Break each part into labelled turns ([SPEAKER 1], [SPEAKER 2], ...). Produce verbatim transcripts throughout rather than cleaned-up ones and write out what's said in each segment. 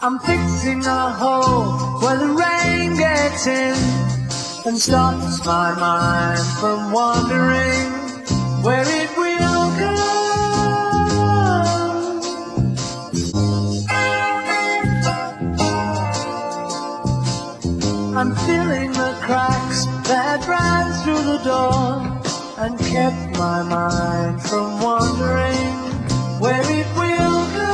[SPEAKER 1] I'm fixing a hole where the rain gets in and stops my mind from wandering where it will go. I'm filling the cracks that ran through the door and kept my mind from wandering where it will go.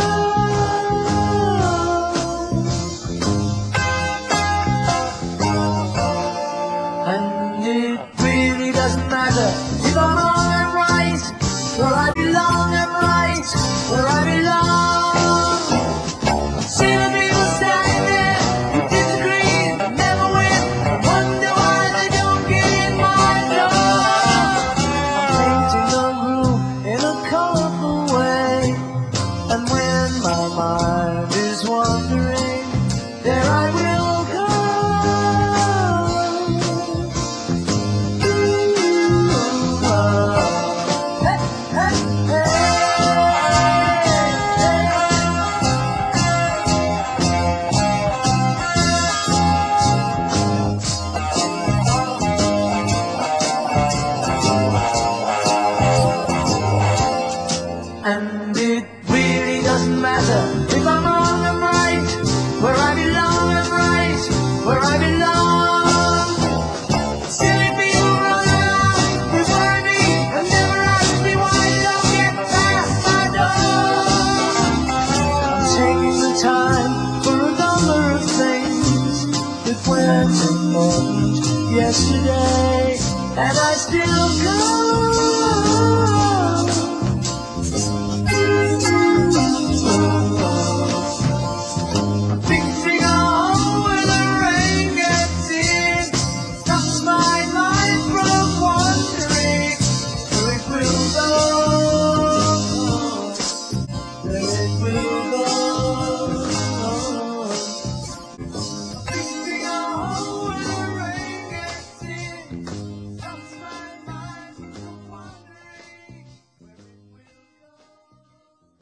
[SPEAKER 1] And it really doesn't matter if I'm wrong and right, where I belong and right, where I belong. See the people standing there who disagree, never win, wonder why they don't get in my door. I'm painting a room in a colorful way, and when my mind is wandering, there I will go. And it really doesn't matter if I'm wrong and right, where I belong and right, where I belong. Silly people run around, prefer me, and never ask me why I don't get past my door. I'm taking the time for a number of things that weren't important yesterday, and I still